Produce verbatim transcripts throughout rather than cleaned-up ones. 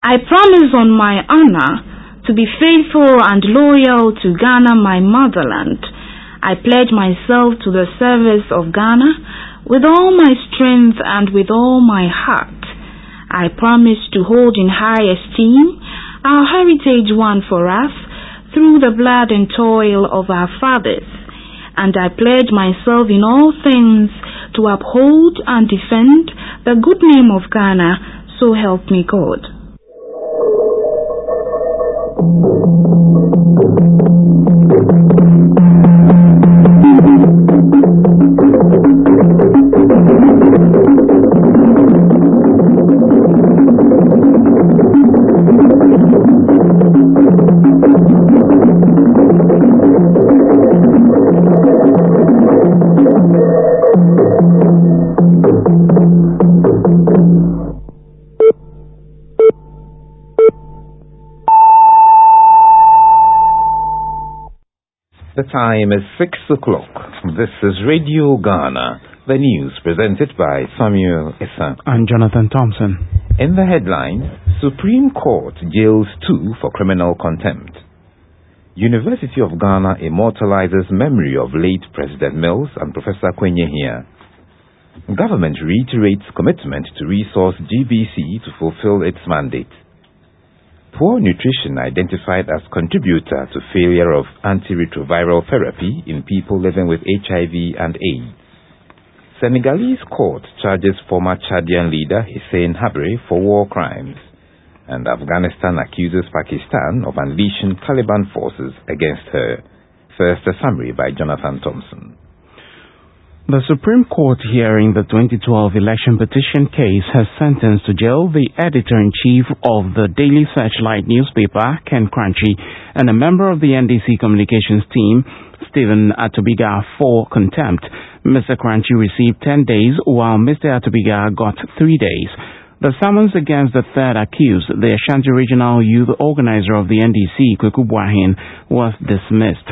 I promise on my honor to be faithful and loyal to Ghana, my motherland. I pledge myself to the service of Ghana with all my strength and with all my heart. I promise to hold in high esteem our heritage won for us through the blood and toil of our fathers, and I pledge myself in all things to uphold and defend the good name of Ghana, so help me God. The time is six o'clock. This is Radio Ghana, the news presented by Samuel Esan and Jonathan Thompson. In the headline, Supreme Court jails two for criminal contempt. University of Ghana immortalizes memory of late President Mills and Professor Kwenyehia. Government reiterates commitment to resource G B C to fulfill its mandate. Poor nutrition identified as contributor to failure of antiretroviral therapy in people living with H I V and AIDS. Senegalese court charges former Chadian leader Hissène Habré for war crimes. And Afghanistan accuses Pakistan of unleashing Taliban forces against her. First, a summary by Jonathan Thompson. The Supreme Court hearing the twenty twelve election petition case has sentenced to jail the editor-in-chief of the Daily Searchlight newspaper, Ken Kranchi, and a member of the N D C communications team, Stephen Atubiga, for contempt. Mister Kranchi received ten days, while Mister Atubiga got three days. The summons against the third accused, the Ashanti Regional Youth Organizer of the N D C, Kweku Buahin, was dismissed.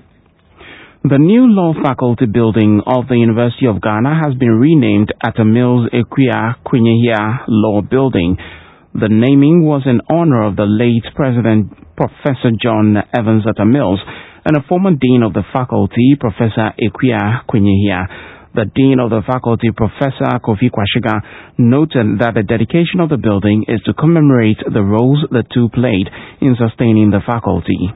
The new law faculty building of the University of Ghana has been renamed Atta Mills Equia Kwenyehia Law Building. The naming was in honor of the late President Professor John Evans Atta Mills and a former dean of the faculty, Professor Equia Kwenyehia. The dean of the faculty, Professor Kofi Kwashiga, noted that the dedication of the building is to commemorate the roles the two played in sustaining the faculty.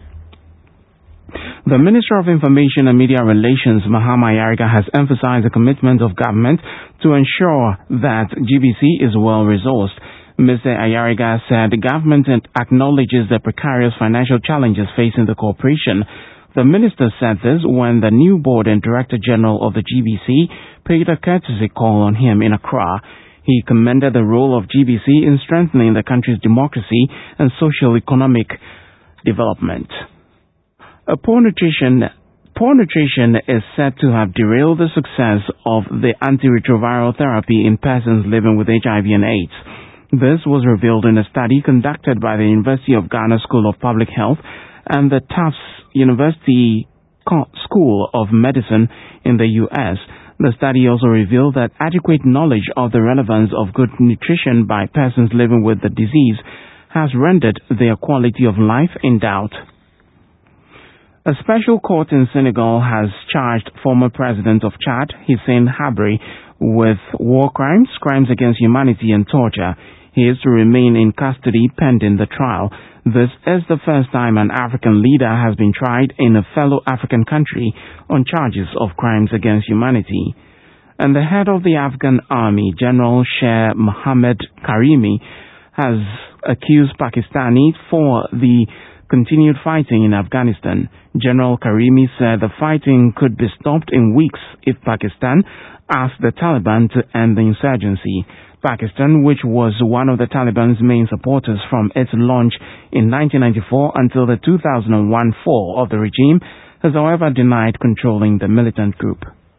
The Minister of Information and Media Relations, Mahama Ayariga, has emphasized the commitment of government to ensure that G B C is well-resourced. Mister Ayariga said the government acknowledges the precarious financial challenges facing the corporation. The minister said this when the new board and director general of the G B C paid a courtesy call on him in Accra. He commended the role of G B C in strengthening the country's democracy and socio-economic development. A poor nutrition, poor nutrition is said to have derailed the success of the antiretroviral therapy in persons living with H I V and AIDS. This was revealed in a study conducted by the University of Ghana School of Public Health and the Tufts University School of Medicine in the U S. The study also revealed that adequate knowledge of the relevance of good nutrition by persons living with the disease has rendered their quality of life in doubt. A special court in Senegal has charged former president of Chad, Hissène Habré, with war crimes, crimes against humanity and torture. He is to remain in custody pending the trial. This is the first time an African leader has been tried in a fellow African country on charges of crimes against humanity. And the head of the Afghan army, General Sher Mohammad Karimi, has accused Pakistani for the continued fighting in Afghanistan. General Karimi said the fighting could be stopped in weeks if Pakistan asked the Taliban to end the insurgency. Pakistan, which was one of the Taliban's main supporters from its launch in nineteen ninety-four until the two thousand one fall of the regime, has however denied controlling the militant group.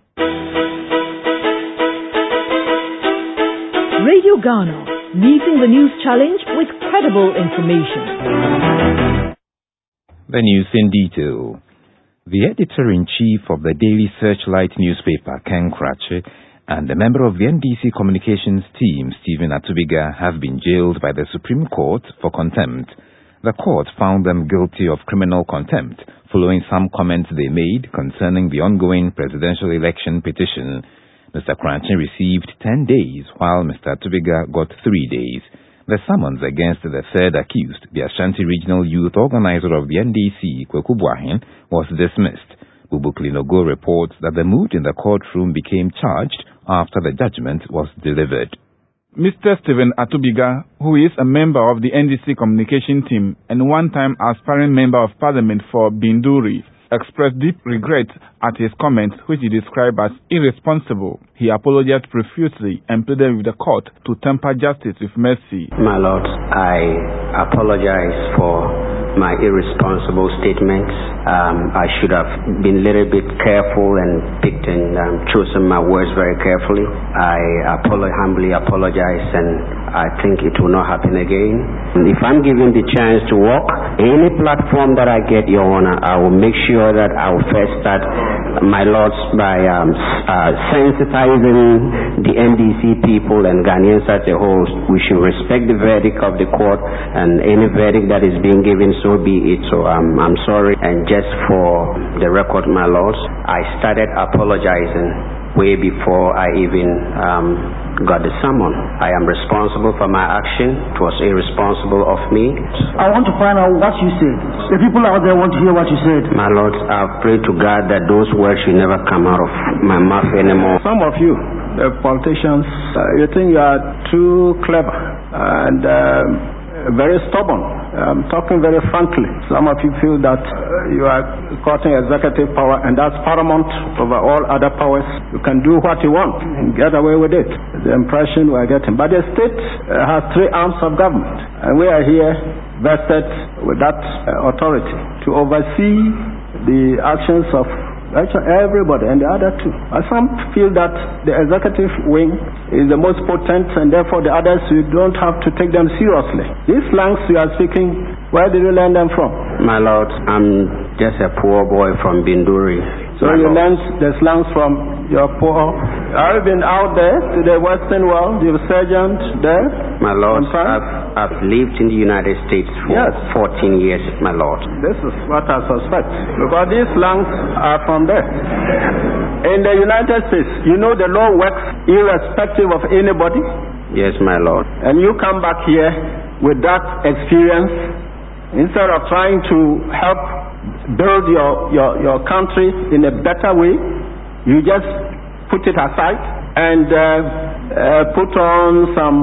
Radio Ghana, meeting the news challenge with credible information. The news in detail. The editor-in-chief of the Daily Searchlight newspaper, Ken Kranchi, and a member of the N D C communications team, Stephen Atubiga, have been jailed by the Supreme Court for contempt. The court found them guilty of criminal contempt following some comments they made concerning the ongoing presidential election petition. Mister Kranchi received ten days, while Mister Atubiga got three days. The summons against the third accused, the Ashanti Regional Youth Organizer of the N D C, Kweku Buahin, was dismissed. Bubu Klinogo reports that the mood in the courtroom became charged after the judgment was delivered. Mister Stephen Atubiga, who is a member of the N D C communication team and one-time aspiring member of parliament for Binduri, expressed deep regret at his comments, which he described as irresponsible. He apologized profusely and pleaded with the court to temper justice with mercy. My lord, I apologize for my irresponsible statements. Um, I should have been a little bit careful and picked and um, chosen my words very carefully. I apolo- humbly apologize, and I think it will not happen again. If I'm given the chance to walk any platform that I get, Your Honor, I will make sure that I will first start, my lords, by um, uh, sensitizing the N D C people and Ghanaians as a whole. We should respect the verdict of the court, and any verdict that is being given, so be it. So um, I'm sorry, and just for the record, my lords, I started apologizing way before I even um, got the summon. I am responsible for my action. It was irresponsible of me. I want to find out what you said. The people out there want to hear what you said. My lords, I pray to God that those words should never come out of my mouth anymore. Some of you, the politicians, uh, you think you are too clever and uh, very stubborn. I'm talking very frankly. Some of you feel that uh, you are courting executive power, and that's paramount over all other powers. You can do what you want and get away with it. The impression we are getting. But the state uh, has three arms of government, and we are here vested with that uh, authority to oversee the actions of actually everybody and the other two. And some feel that the executive wing is the most potent, and therefore the others, you don't have to take them seriously. These slangs you are speaking, where did you learn them from? My lord, I'm just a poor boy from Binduri. So you learned the slangs from your poor. Have you been out there to the Western world? You've sergeant there? My lord, I've, I've lived in the United States for yes. fourteen years, my lord. This is what I suspect, because these slangs are from there. In the United States, you know the law works irrespective of anybody. Yes, my lord. And you come back here with that experience, instead of trying to help build your, your, your country in a better way, you just put it aside and uh, uh, put on some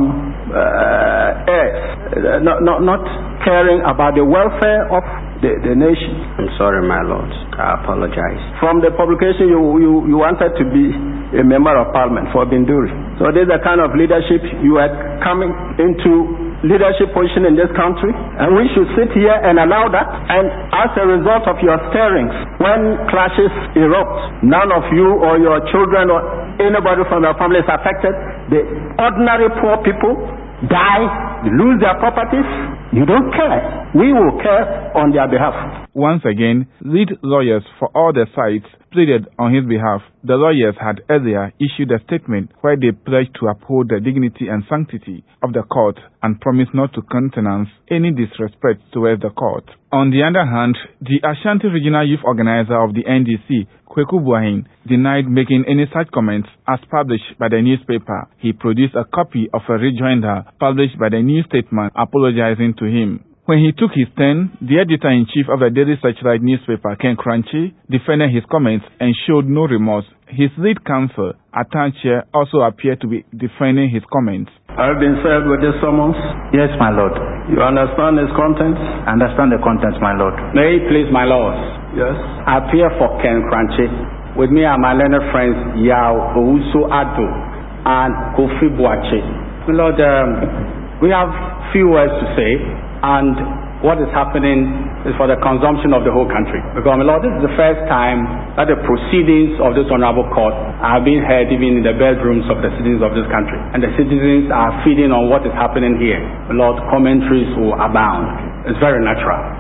uh, airs, uh, not, not, not caring about the welfare of the, the nation. I'm sorry, my lord. I apologize. From the publication, you, you, you wanted to be a member of parliament for Binduri. So this is the kind of leadership you are coming into, leadership position in this country, and we should sit here and allow that. And as a result of your stirrings, when clashes erupt, none of you or your children or anybody from your family is affected. The ordinary poor people die, lose their properties. You don't care. We will care on their behalf. Once again, lead lawyers for all the sides pleaded on his behalf. The lawyers had earlier issued a statement where they pledged to uphold the dignity and sanctity of the court and promised not to countenance any disrespect towards the court. On the other hand, the Ashanti Regional Youth Organizer of the N D C, Kweku Buahin, denied making any such comments as published by the newspaper. He produced a copy of a rejoinder published by the New Statesman apologizing to him. When he took his turn, the editor-in-chief of the Daily Searchlight newspaper, Ken Kranchi, defended his comments and showed no remorse. His lead counsel, Atanche, also appeared to be defending his comments. Have you been served with this summons? Yes, my lord. You understand its contents? I understand the contents, my lord. May it please my lords. Yes. I appear for Ken Kranchi. With me are my learned friends Yao Ousu Ado and Kofi Boache. My lord, um, we have few words to say, and what is happening is for the consumption of the whole country. Because, my lord, this is the first time that the proceedings of this honorable court are being heard even in the bedrooms of the citizens of this country. And the citizens are feeding on what is happening here. My lord, commentaries will abound. It's very natural.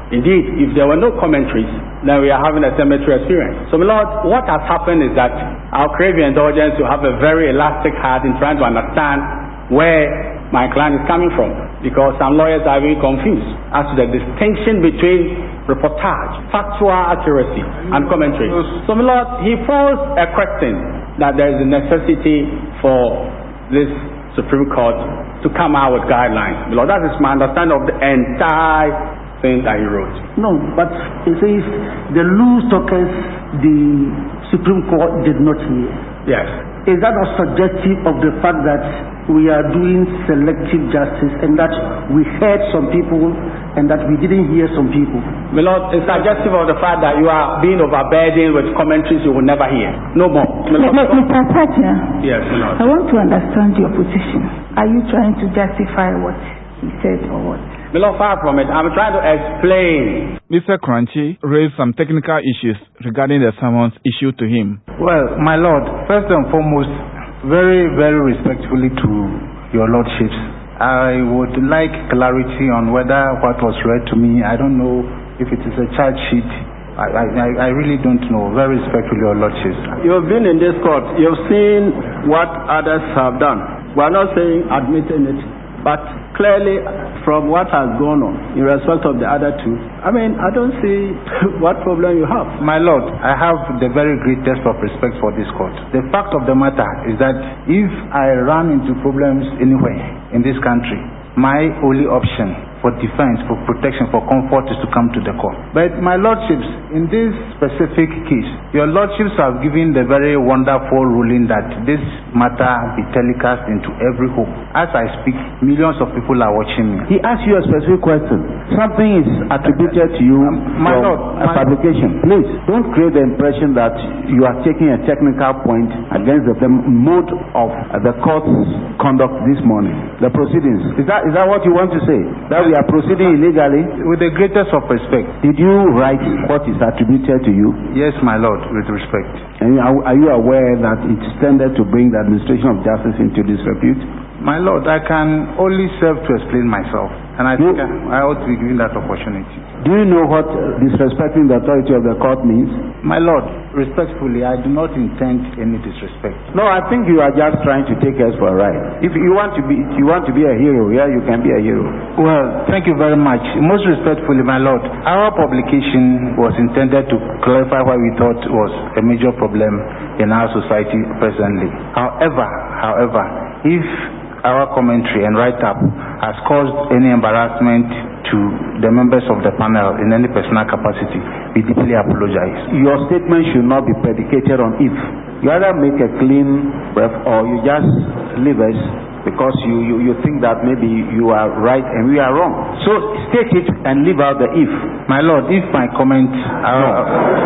Indeed, if there were no commentaries, then we are having a cemetery experience. So, my Lord, what has happened is that I'll crave your indulgence to have a very elastic heart in trying to understand where my client is coming from, because some lawyers are very confused as to the distinction between reportage, factual accuracy, and commentary. So, my Lord, he posed a question that there is a necessity for this Supreme Court to come out with guidelines. My Lord, that is my understanding of the entire thing that he wrote. No, but it says the loose talkers the Supreme Court did not hear. Yes. Is that not suggestive of the fact that we are doing selective justice and that we heard some people and that we didn't hear some people? My Lord, it's suggestive of the fact that you are being overburdened with commentaries you will never hear. No more. Mister Apatia, yes, my Lord. I want to understand your position. Are you trying to justify what he said or what? My Lord, far from it. I'm trying to explain. Mister Kranchi raised some technical issues regarding the summons issued to him. Well, my Lord, first and foremost, very, very respectfully to your lordships, I would like clarity on whether what was read to me, I don't know if it is a charge sheet. I, I, I really don't know. Very respectfully, your lordships. You've been in this court. You've seen what others have done. We're not saying admitting it, but clearly from what has gone on in respect of the other two, I mean, I don't see what problem you have. My Lord, I have the very greatest of respect for this court. The fact of the matter is that if I run into problems anywhere in this country, my only option for defense, for protection, for comfort is to come to the court. But my lordships, in this specific case, your lordships have given the very wonderful ruling that this matter be telecast into every home. As I speak, millions of people are watching me. He asked you a specific question. Something is attributed to you um, my from Lord, a my fabrication. Please, don't create the impression that you are taking a technical point against the, the mode of uh, the court's conduct this morning, the proceedings. Is that is that what you want to say? That we are proceeding illegally? With the greatest of respect. Did you write what is attributed to you? Yes, my Lord, with respect. And are, are you aware that it's tended to bring the administration of justice into disrepute? My Lord, I can only serve to explain myself, and I think I, I ought to be given that opportunity. Do you know what disrespecting the authority of the court means? My Lord, respectfully, I do not intend any disrespect. No, I think you are just trying to take us for a ride. If you want to be, if you want to be a hero, yeah, you can be a hero. Well, thank you very much. Most respectfully, my Lord, our publication was intended to clarify what we thought was a major problem in our society presently. However, however, if our commentary and write-up has caused any embarrassment to the members of the panel in any personal capacity, we deeply apologize. Your statement should not be predicated on if. You either make a clean breath or you just leave us because you, you, you think that maybe you are right and we are wrong. So state it and leave out the if. My Lord, if my comments are... No.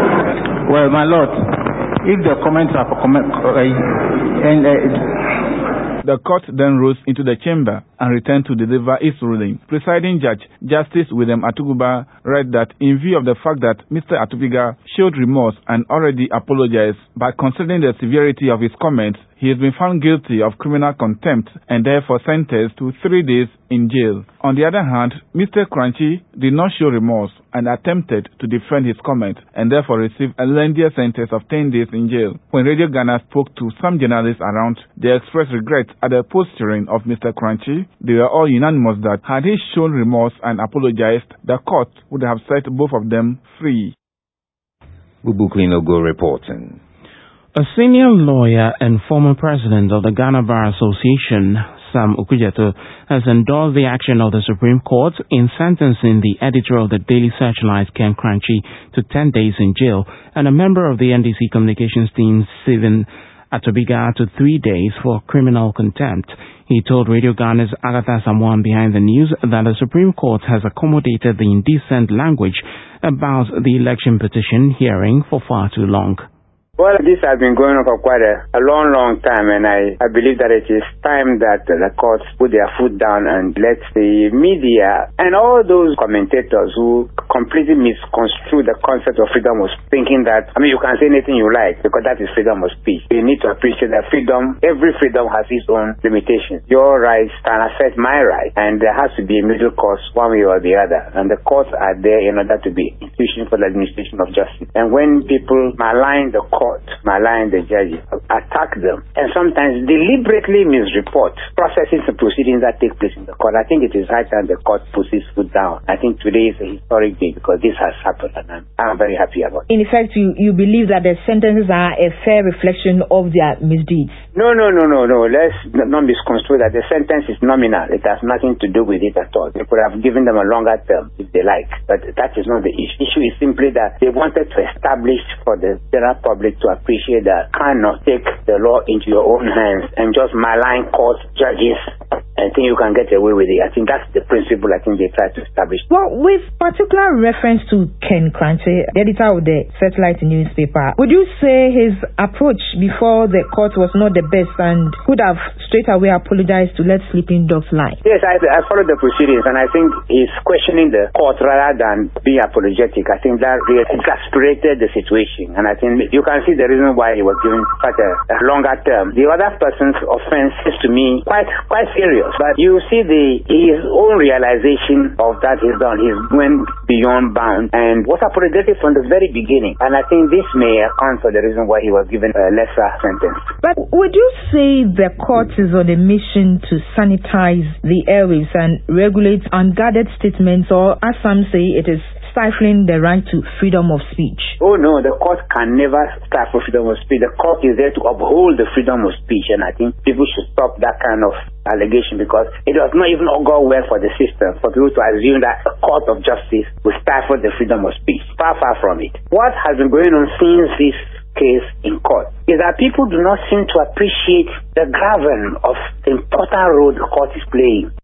Well, my Lord, if the comments are for comment... Uh, and... Uh, The court then rose into the chamber and returned to deliver its ruling. Presiding Judge, Justice William Atuguba, read that in view of the fact that Mister Atupiga showed remorse and already apologized, but considering the severity of his comments, he has been found guilty of criminal contempt and therefore sentenced to three days in jail. On the other hand, Mister Kranchi did not show remorse and attempted to defend his comment and therefore received a lengthier sentence of ten days in jail. When Radio Ghana spoke to some journalists around, they expressed regret at the posturing of Mister Kranchi. They were all unanimous that had he shown remorse and apologized, the court would have set both of them free. Bubuklinogo reporting. A senior lawyer and former president of the Ghana Bar Association, Sam Okudzeto, has endorsed the action of the Supreme Court in sentencing the editor of the Daily Searchlight, Ken Kranchi, to ten days in jail, and a member of the N D C communications team, Stephen Atupiga, to three days for criminal contempt. He told Radio Ghana's Agatha Samoan Behind the News that the Supreme Court has accommodated the indecent language about the election petition hearing for far too long. Well, this has been going on for quite a, a long, long time, and I, I believe that it is time that uh, the courts put their foot down and let the media and all those commentators who completely misconstrued the concept of freedom of speech, thinking that, I mean, you can say anything you like because that is freedom of speech. You need to appreciate that freedom, every freedom has its own limitations. Your rights can affect my rights, and there has to be a middle course one way or the other. And the courts are there in order to be institutions for the administration of justice. And when people malign the court, malign the judges, attack them, and sometimes deliberately misreport processes and proceedings that take place in the court, I think it is high time the court puts its foot down. I think today is a historic day because this has happened, and I'm, I'm very happy about it. In effect, you, you believe that the sentences are a fair reflection of their misdeeds? No, no, no, no, no. Let's not misconstrue that the sentence is nominal. It has nothing to do with it at all. They could have given them a longer term if they like, but that is not the issue. The issue is simply that they wanted to establish for the general public to appreciate that cannot take the law into your own hands and just malign court judges and think you can get away with it. I think that's the principle I think they try to establish. Well, with particular reference to Ken Kranche, the editor of the Satellite newspaper, would you say his approach before the court was not the best and could have straight away apologized to let sleeping dogs lie? Yes, I, I followed the proceedings, and I think he's questioning the court rather than being apologetic. I think that really exasperated the situation, and I think you can see the reason why he was given such a, a longer term. The other person's offense is to me quite quite serious. But you see the his own realization of that he's done. He's went beyond bounds and was apologetic from the very beginning. And I think this may account for the reason why he was given a lesser sentence. But would you say the court is on a mission to sanitize the airwaves and regulate unguarded statements, or as some say, it is stifling the right to freedom of speech? Oh no, the court can never stifle freedom of speech. The court is there to uphold the freedom of speech, and I think people should stop that kind of allegation because it does not even augur well for the system for people to assume that the court of justice will stifle the freedom of speech. Far, far from it. What has been going on since this case in court is that people do not seem to appreciate the graven of the important role the court is playing.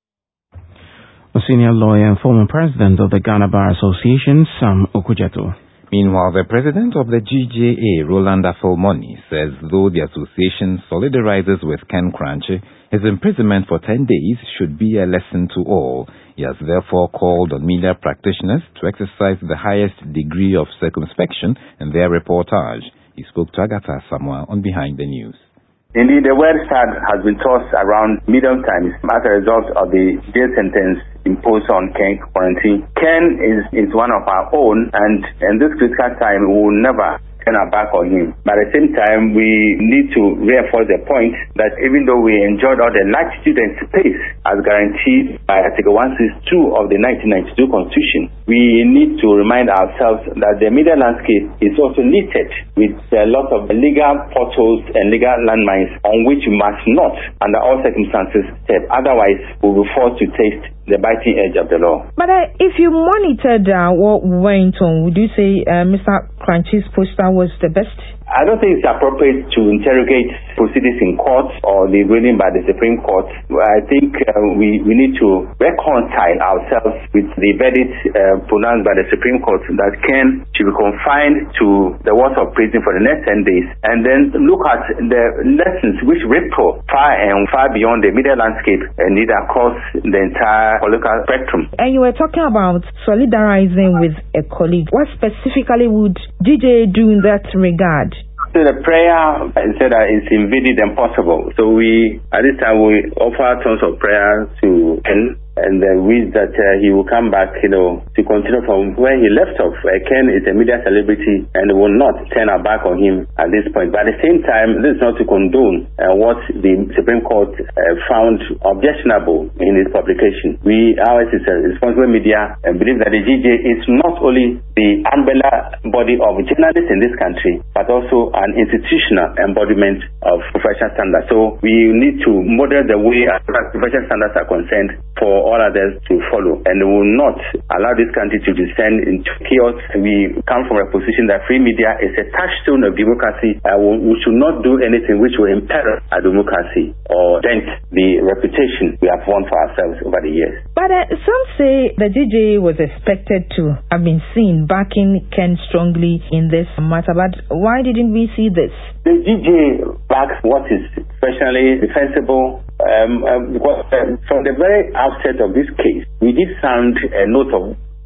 A senior lawyer and former president of the Ghana Bar Association, Sam Okujeto. Meanwhile, the president of the G J A, Roland Affolmoni, says though the association solidarizes with Ken Kranche, his imprisonment for ten days should be a lesson to all. He has therefore called on media practitioners to exercise the highest degree of circumspection in their reportage. He spoke to Agatha Samoa on Behind the News. Indeed, the word sad has been tossed around million times as a result of the jail sentence imposed on Ken Kranche. Ken is, is one of our own, and in this critical time, we will never turn our back on him. But at the same time, we need to reinforce the point that even though we enjoyed all the latitude and space as guaranteed by Article one sixty-two of the nineteen ninety-two Constitution, we need to remind ourselves that the media landscape is also littered with a lot of legal potholes and legal landmines on which we must not, under all circumstances, step. Otherwise, we will be forced to taste the biting edge of the law. But uh, if you monitored uh, what went on, would you say uh, Mister Kranche's poster was the best? I don't think it's appropriate to interrogate proceedings in court or the ruling by the Supreme Court. I think uh, we, we need to reconcile ourselves with the verdict uh, pronounced by the Supreme Court that Ken should be confined to the walls of prison for the next ten days, and then look at the lessons which ripple far and far beyond the media landscape and need across the entire political spectrum. And you were talking about solidarizing with a colleague. What specifically would D J do in that regard? So the prayer said that it's indeed impossible. So we, at this time, we offer tons of prayer to Ken, and uh, wish that uh, he will come back, you know, to continue from where he left off. Uh, Ken is a media celebrity and will not turn our back on him at this point. But at the same time, this is not to condone uh, what the Supreme Court uh, found objectionable in its publication. We, ours is a responsible media, and believe that the G J is not only the umbrella body of journalists in this country, but also an institutional embodiment of professional standards. So we need to model the way as far as professional standards are concerned for all others to follow, and we will not allow this country to descend into chaos. We come from a position that free media is a touchstone of democracy. Uh, we should not do anything which will imperil our democracy or dent the reputation we have won for ourselves over the years. But uh, some say the G J was expected to have been seen backing Ken strongly in this matter, but why didn't we see this? The G J backs what is professionally defensible. Um, um, because, uh, from the very outset of this case, we did sound a note of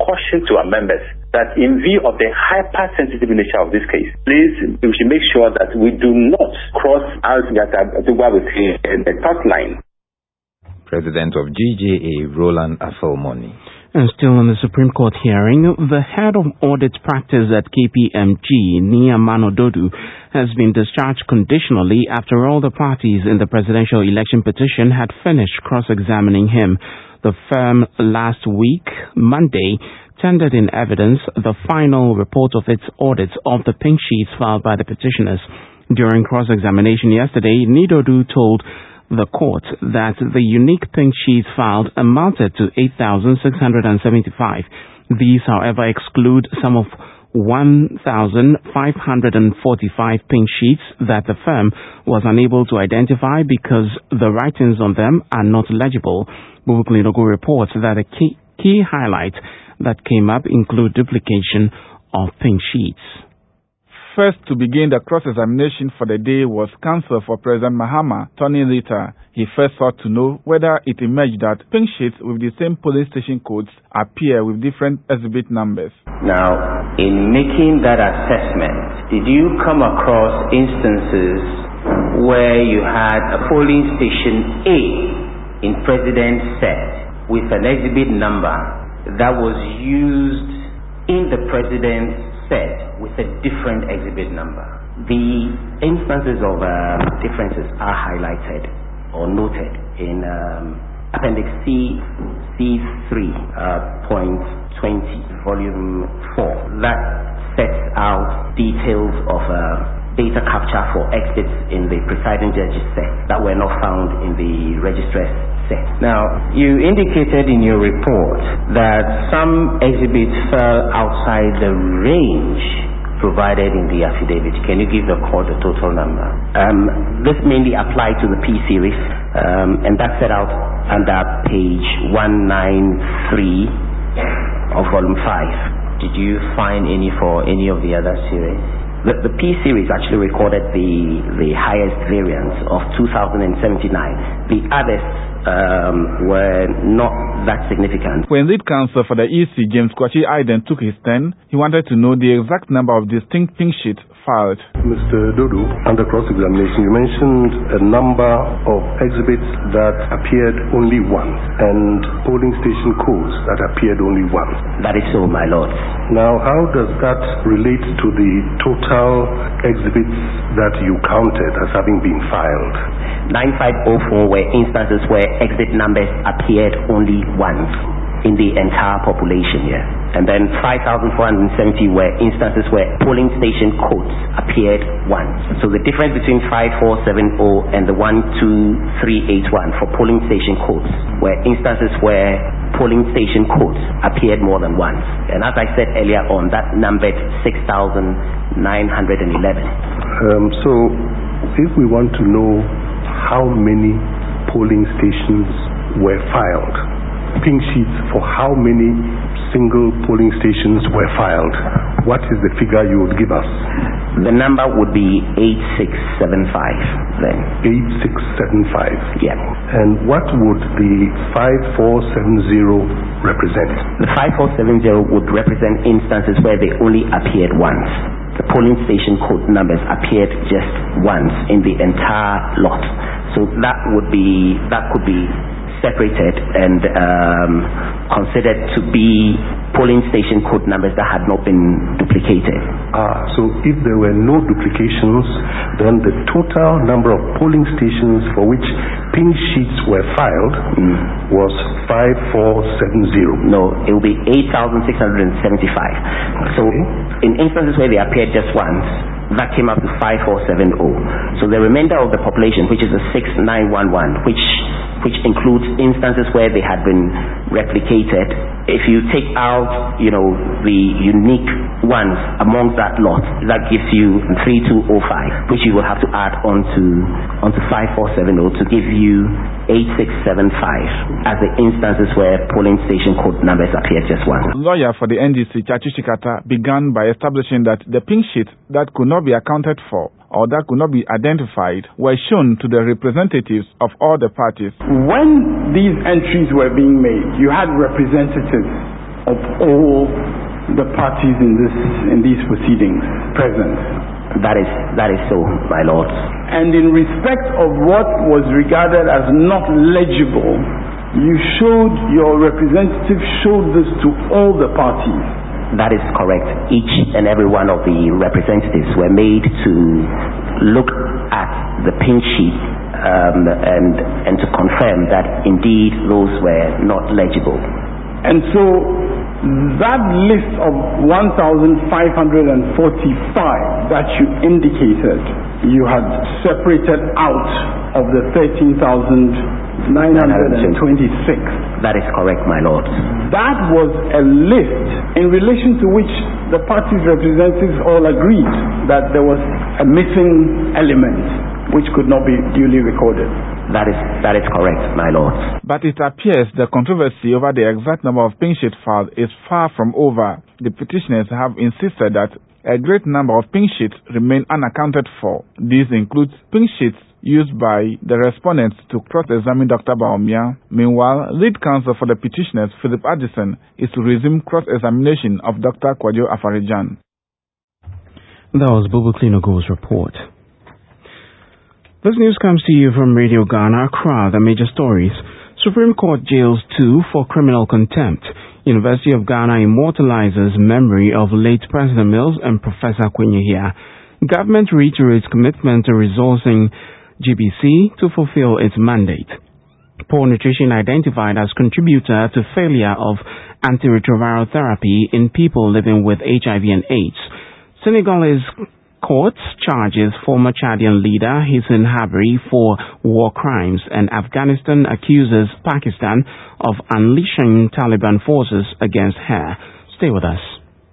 caution to our members that in view of the hypersensitive nature of this case, please, we should make sure that we do not cross out that the touch line. President of G J A, Roland Afilmoni. And still in the Supreme Court hearing, the head of audit practice at K P M G, Nia Manododu, has been discharged conditionally after all the parties in the presidential election petition had finished cross-examining him. The firm last week, Monday, tendered in evidence the final report of its audits of the pink sheets filed by the petitioners. During cross-examination yesterday, Nidodu told the court that the unique pink sheets filed amounted to eight thousand six hundred seventy-five. These, however, exclude some of one thousand five hundred forty-five pink sheets that the firm was unable to identify because the writings on them are not legible. Buvuklinogo reports that a key, key highlight that came up include duplication of pink sheets. First to begin the cross-examination for the day was counsel for President Mahama, Tony Lita. He first sought to know whether it emerged that pink sheets with the same polling station codes appear with different exhibit numbers. Now, in making that assessment, did you come across instances where you had a polling station A in President's set with an exhibit number that was used in the President's set with a different exhibit number? The instances of uh, differences are highlighted or noted in um, Appendix C, C three, uh, point twenty, Volume four. That sets out details of uh, data capture for exhibits in the presiding judge's set that were not found in the registrar's set. Now, you indicated in your report that some exhibits fell outside the range provided in the affidavit. Can you give the court the total number? Um, this mainly applied to the P series, um, and that's set out under page one ninety-three of volume five. Did you find any for any of the other series? The, the P series actually recorded the, the highest variance of two thousand seventy-nine. The others um, were not that significant. When lead counsel for the E C, James Kwachi Aiden, took his turn, he wanted to know the exact number of distinct pink sheets filed. Mister Dodo, under cross-examination, you mentioned a number of exhibits that appeared only once and polling station codes that appeared only once. That is so, my lord. Now, how does that relate to the total exhibits that you counted as having been filed? nine five oh four were instances where exit numbers appeared only once in the entire population here. And then five thousand four hundred seventy were instances where polling station codes appeared once. So the difference between five four seven zero and the one two three eight one for polling station codes were instances where polling station codes appeared more than once. And as I said earlier on, that numbered six thousand nine hundred eleven. Um, so if we want to know how many polling stations were filed, pink sheets for how many single polling stations were filed, what is the figure you would give us? The number would be eight six seven five then. eight six seven five? Yeah. And what would the five four seven zero represent? The five four seven zero would represent instances where they only appeared once. The polling station code numbers appeared just once in the entire lot. So that would be, that could be separated and um, considered to be polling station code numbers that had not been duplicated. Ah, so if there were no duplications, then the total number of polling stations for which pink sheets were filed mm. was five four seven zero. No, it will be eight thousand six hundred seventy-five. Okay. So in instances where they appeared just once, that came up to five four seven zero. So the remainder of the population, which is a six nine one one, which which includes instances where they had been replicated, if you take out, you know, the unique ones amongst that lot, that gives you three two zero five, which you will have to add onto onto five four seven zero to give you eight six seven five as the instances where polling station code numbers appear just once. Lawyer for the N D C, Chachi Shikata, began by establishing that the pink sheets that could not be accounted for or that could not be identified were shown to the representatives of all the parties. When these entries were being made, you had representatives of all the parties in this in these proceedings present. That is that is so, my lord. And in respect of what was regarded as not legible, you showed, your representative showed this to all the parties. That is correct. Each and every one of the representatives were made to look at the pink sheet um, and and to confirm that indeed those were not legible. And so that list of one thousand five hundred forty-five that you indicated, you had separated out of the thirteen thousand nine hundred twenty-six. That is correct, my lord. That was a list in relation to which the party's representatives all agreed that there was a missing element which could not be duly recorded. That is that is correct, my lord. But it appears the controversy over the exact number of pink sheets filed is far from over. The petitioners have insisted that a great number of pink sheets remain unaccounted for. These include pink sheets used by the respondents to cross-examine Doctor Bawumia. Meanwhile, lead counsel for the petitioners, Philip Addison, is to resume cross-examination of Doctor Kwadwo Afarijan. That was Bubu Klinogo's report. This news comes to you from Radio Ghana, Accra. The major stories. Supreme Court jails two for criminal contempt. University of Ghana immortalizes memory of late President Mills and Professor Kwenyehia. Government reiterates commitment to resourcing G B C to fulfill its mandate. Poor nutrition identified as contributor to failure of antiretroviral therapy in people living with H I V and AIDS. Senegalese court charges former Chadian leader Hissène Habré for war crimes, and Afghanistan accuses Pakistan of unleashing Taliban forces against her. Stay with us.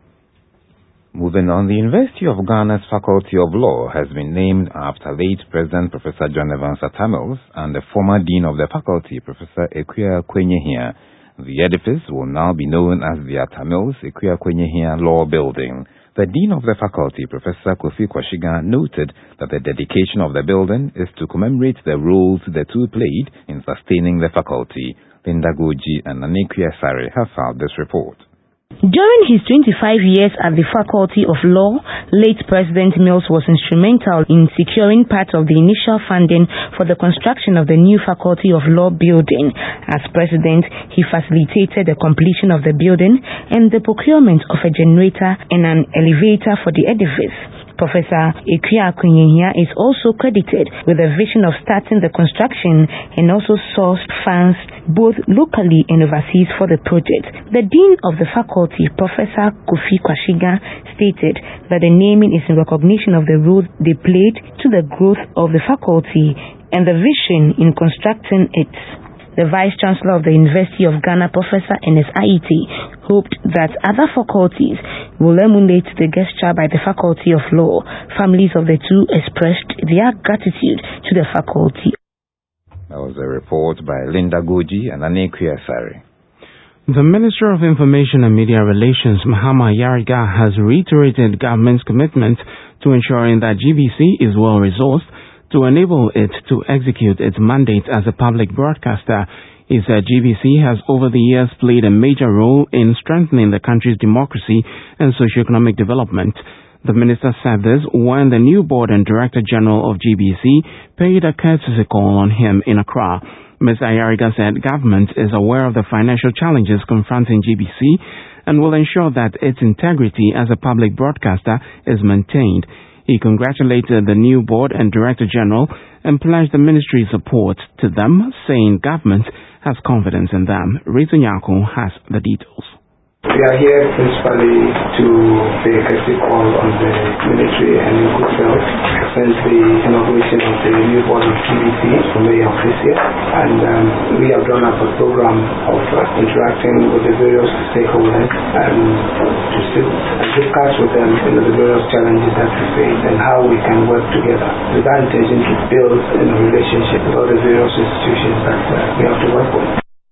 Moving on, the University of Ghana's Faculty of Law has been named after late President Professor John Evans Atta Mills and the former Dean of the faculty, Professor Equia Kwenyehia. The edifice will now be known as the Atta Mills Equia Kwenyehia Law Building. The Dean of the faculty, Professor Kofi Kwashiga, noted that the dedication of the building is to commemorate the roles the two played in sustaining the faculty. Linda Goji and Anekia Sare have filed this report. During his twenty-five years at the Faculty of Law, late President Mills was instrumental in securing part of the initial funding for the construction of the new Faculty of Law building. As president, he facilitated the completion of the building and the procurement of a generator and an elevator for the edifice. Professor Equia Kwenyehia is also credited with the vision of starting the construction and also sourced funds both locally and overseas for the project. The Dean of the faculty, Professor Kofi Kwashiga, stated that the naming is in recognition of the role they played to the growth of the faculty and the vision in constructing it. The Vice-Chancellor of the University of Ghana, Professor Ernest Aiti, hoped that other faculties will emulate the gesture by the Faculty of Law. Families of the two expressed their gratitude to the faculty. That was a report by Linda Goji and Anekia Sare. The Minister of Information and Media Relations, Mahama Yariga, has reiterated government's commitment to ensuring that G B C is well-resourced to enable it to execute its mandate as a public broadcaster. He said G B C has over the years played a major role in strengthening the country's democracy and socio-economic development. The minister said this when the new board and director general of G B C paid a courtesy call on him in Accra. Mister Ayariga said government is aware of the financial challenges confronting G B C and will ensure that its integrity as a public broadcaster is maintained. He congratulated the new board and director general and pledged the ministry's support to them, saying government has confidence in them. Rito Nyako has the details. We are here principally to pay a courtesy call on the military and good health since the inauguration of the new board of G B C in May of this year. And um, we have drawn up a program of uh, interacting with the various stakeholders and to sit and discuss with them you know, the various challenges that we face and how we can work together with that intention to build a you know, relationship with all the various institutions that uh, we have to work with.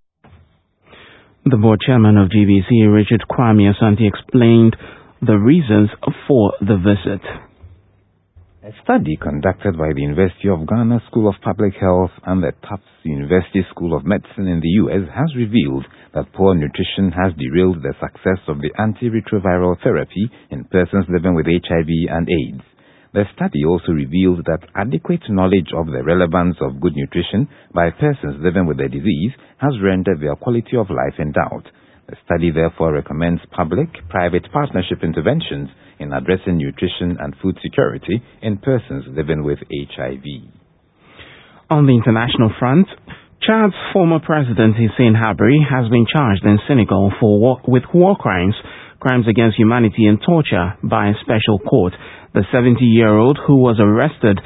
The board chairman of G B C, Richard Kwame Asante, explained the reasons for the visit. A study conducted by the University of Ghana School of Public Health and the Tufts University School of Medicine in the U S has revealed that poor nutrition has derailed the success of the antiretroviral therapy in persons living with H I V and AIDS. The study also revealed that adequate knowledge of the relevance of good nutrition by persons living with the disease has rendered their quality of life in doubt. The study therefore recommends public-private partnership interventions in addressing nutrition and food security in persons living with H I V. On the international front, Chad's former president Hissène Habré has been charged in Senegal for war, with war crimes, crimes against humanity and torture by a special court. The seventy-year-old, who was arrested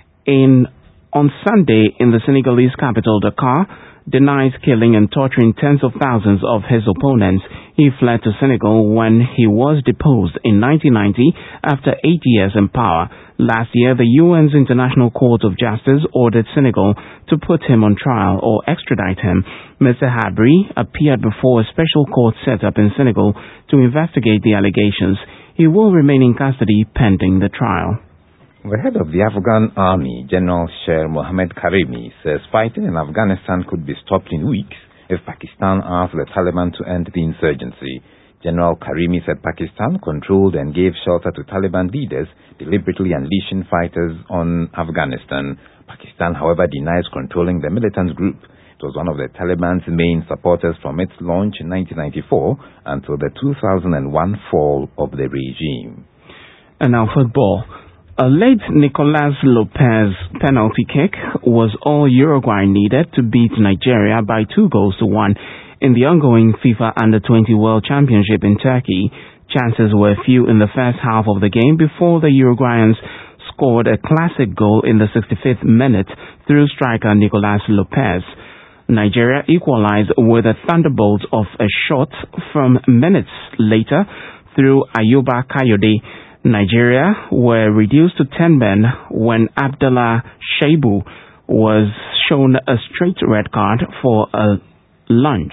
in on Sunday in the Senegalese capital Dakar, denies killing and torturing tens of thousands of his opponents. He fled to Senegal when he was deposed in nineteen ninety after eight years in power. Last year, the U N's International Court of Justice ordered Senegal to put him on trial or extradite him. Mister Habré appeared before a special court set up in Senegal to investigate the allegations. He will remain in custody pending the trial. The head of the Afghan army, General Sher Mohammad Karimi, says fighting in Afghanistan could be stopped in weeks if Pakistan asks the Taliban to end the insurgency. General Karimi said Pakistan controlled and gave shelter to Taliban leaders, deliberately unleashing fighters on Afghanistan. Pakistan, however, denies controlling the militant group. It was one of the Taliban's main supporters from its launch in nineteen ninety-four until the two thousand one fall of the regime. And now football. A late Nicolas Lopez penalty kick was all Uruguay needed to beat Nigeria by two goals to one in the ongoing FIFA Under twenty World Championship in Turkey. Chances were few in the first half of the game before the Uruguayans scored a classic goal in the sixty-fifth minute through striker Nicolas Lopez. Nigeria equalized with a thunderbolt of a shot from minutes later through Ayuba Kayode. Nigeria were reduced to ten men when Abdallah Shaibu was shown a straight red card for a lunch.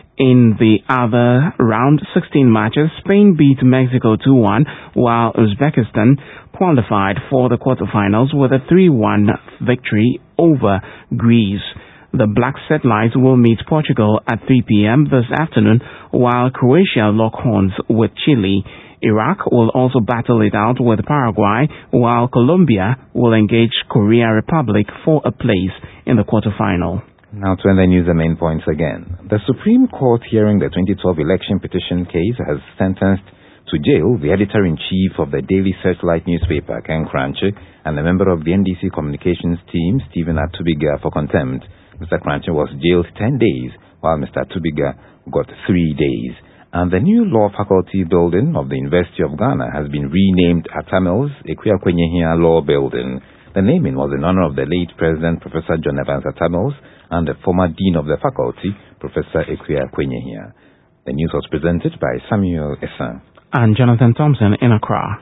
In the other round sixteen matches, Spain beat Mexico two one, while Uzbekistan qualified for the quarterfinals with a three one victory over Greece. The Black Satellites will meet Portugal at three p.m. this afternoon, while Croatia lock horns with Chile. Iraq will also battle it out with Paraguay, while Colombia will engage Korea Republic for a place in the quarterfinal. Now to end the news, the main points again. The Supreme Court hearing the twenty twelve election petition case has sentenced to jail the editor-in-chief of the Daily Searchlight newspaper, Ken Kranche, and a member of the N D C communications team, Stephen Atubiga, for contempt. Mister Kranche was jailed ten days, while Mister Atubiga got three days. And the new law faculty building of the University of Ghana has been renamed Atamils Equia Kwenyehia Law Building. The naming was in honor of the late President, Professor John Evans Atamils, and the former Dean of the faculty, Professor Equia Kwenyehia. The news was presented by Samuel Essan and Jonathan Thompson in Accra.